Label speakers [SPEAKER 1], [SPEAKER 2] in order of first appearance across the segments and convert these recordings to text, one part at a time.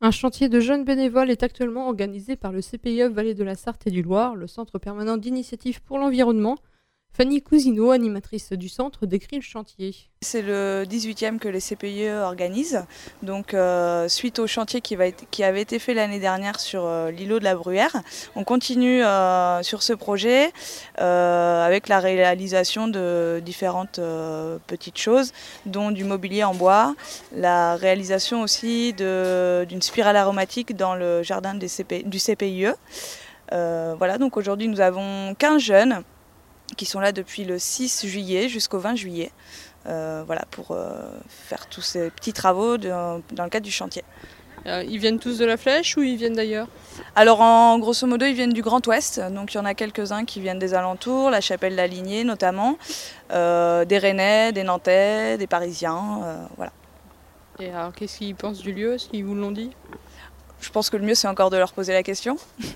[SPEAKER 1] Un chantier de jeunes bénévoles est actuellement organisé par le CPIE Vallée de la Sarthe et du Loir, le Centre permanent d'initiative pour l'environnement. Fanny Cousineau, animatrice du centre, décrit le chantier.
[SPEAKER 2] C'est le 18e que les CPIE organisent. Donc, suite au chantier qui avait été fait l'année dernière sur l'îlot de la Bruyère, on continue sur ce projet avec la réalisation de différentes petites choses, dont du mobilier en bois, la réalisation aussi d'une spirale aromatique dans le jardin du CPIE. Voilà, donc aujourd'hui nous avons 15 jeunes qui sont là depuis le 6 juillet jusqu'au 20 juillet, voilà, pour faire tous ces petits travaux dans le cadre du chantier.
[SPEAKER 1] Ils viennent tous de la Flèche ou ils viennent d'ailleurs ?
[SPEAKER 2] Alors grosso modo ils viennent du Grand Ouest, donc il y en a quelques-uns qui viennent des alentours, la Chapelle-la-Lignée notamment, des Rennais, des Nantais, des Parisiens, voilà.
[SPEAKER 1] Et alors qu'est-ce qu'ils pensent du lieu, est-ce qu'ils vous l'ont dit ?
[SPEAKER 2] Je pense que le mieux c'est encore de leur poser la question.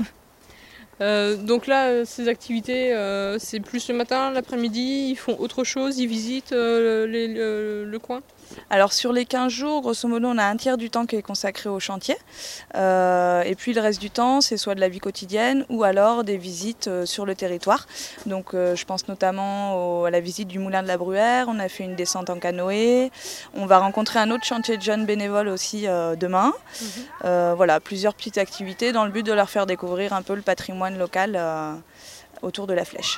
[SPEAKER 1] Donc là, ces activités, c'est plus le matin, l'après-midi, ils font autre chose, ils visitent le coin ?
[SPEAKER 2] Alors sur les 15 jours, grosso modo, on a un tiers du temps qui est consacré au chantier. Et puis le reste du temps, c'est soit de la vie quotidienne ou alors des visites sur le territoire. Donc je pense notamment à la visite du moulin de la Bruyère, on a fait une descente en canoë. On va rencontrer un autre chantier de jeunes bénévoles aussi demain. Voilà, plusieurs petites activités dans le but de leur faire découvrir un peu le patrimoine local autour de la Flèche.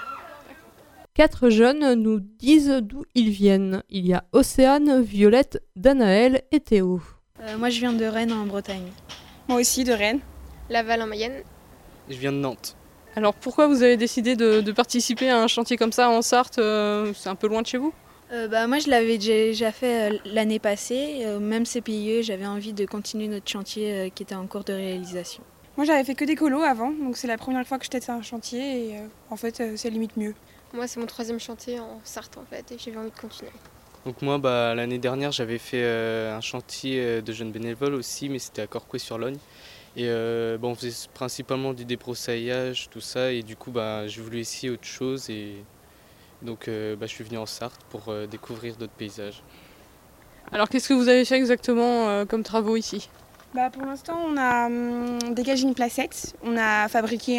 [SPEAKER 1] 4 jeunes nous disent d'où ils viennent. Il y a Océane, Violette, Danaël et Théo.
[SPEAKER 3] Moi je viens de Rennes en Bretagne.
[SPEAKER 4] Moi aussi de Rennes.
[SPEAKER 5] Laval en Mayenne.
[SPEAKER 6] Je viens de Nantes.
[SPEAKER 1] Alors pourquoi vous avez décidé de participer à un chantier comme ça en Sarthe ? C'est un peu loin de chez vous ?
[SPEAKER 3] Moi je l'avais déjà fait l'année passée. Même CPIE, j'avais envie de continuer notre chantier qui était en cours de réalisation.
[SPEAKER 4] Moi j'avais fait que des colos avant, donc c'est la première fois que je teste un chantier et en fait c'est limite mieux.
[SPEAKER 5] Moi c'est mon 3e chantier en Sarthe en fait et j'avais envie de continuer.
[SPEAKER 6] Donc moi l'année dernière j'avais fait un chantier de jeunes bénévoles aussi, mais c'était à Corcouët-sur-Logne. Et on faisait principalement du débroussaillage, tout ça, et du coup j'ai voulu essayer autre chose et donc je suis venu en Sarthe pour découvrir d'autres paysages.
[SPEAKER 1] Alors qu'est-ce que vous avez fait exactement comme travaux ici ?
[SPEAKER 4] Pour l'instant on a dégagé une placette, on a fabriqué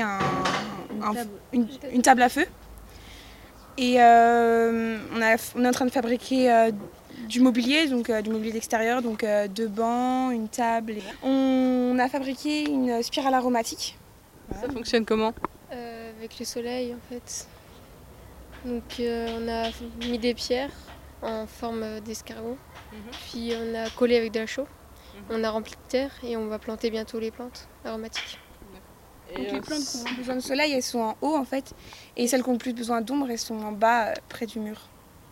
[SPEAKER 4] une table à feu. Et on est en train de fabriquer du mobilier, donc du mobilier d'extérieur, donc 2 bancs, une table. On a fabriqué une spirale aromatique.
[SPEAKER 1] Ça fonctionne comment ?
[SPEAKER 5] Avec le soleil en fait. Donc on a mis des pierres en forme d'escargot, puis on a collé avec de la chaux, on a rempli de terre et on va planter bientôt les plantes aromatiques.
[SPEAKER 4] Donc les plantes qui ont besoin de soleil, elles sont en haut en fait, et celles qui ont plus besoin d'ombre, elles sont en bas, près du mur.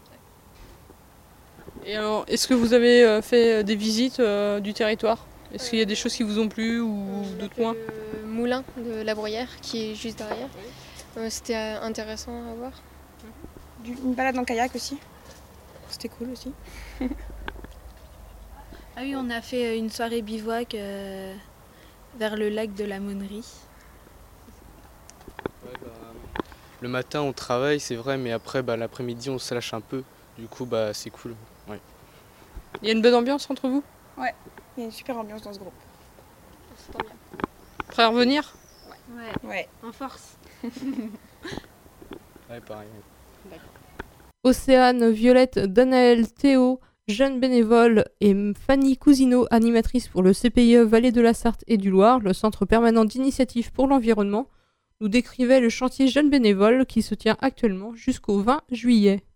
[SPEAKER 1] Et alors, est-ce que vous avez fait des visites du territoire ? Est-ce qu'il y a des choses qui vous ont plu ou d'autres moins ?
[SPEAKER 5] Le moulin de la Bruyère qui est juste derrière, c'était intéressant à voir.
[SPEAKER 4] Une balade en kayak aussi, c'était cool aussi.
[SPEAKER 3] Ah oui, on a fait une soirée bivouac vers le lac de la Monnerie.
[SPEAKER 6] Le matin on travaille, c'est vrai, mais après l'après-midi on se lâche un peu. Du coup c'est cool. Ouais.
[SPEAKER 1] Il y a une bonne ambiance entre vous ?
[SPEAKER 4] Ouais, il y a une super ambiance dans ce groupe.
[SPEAKER 1] Prêt à revenir ?
[SPEAKER 4] Ouais.
[SPEAKER 3] En force.
[SPEAKER 6] Ouais, pareil.
[SPEAKER 1] Océane, Violette, Danaël, Théo, jeune bénévole, et Fanny Cousineau, animatrice pour le CPIE Vallée de la Sarthe et du Loir, le Centre permanent d'initiative pour l'environnement, nous décrivaient le chantier Jeunes bénévoles qui se tient actuellement jusqu'au 20 juillet.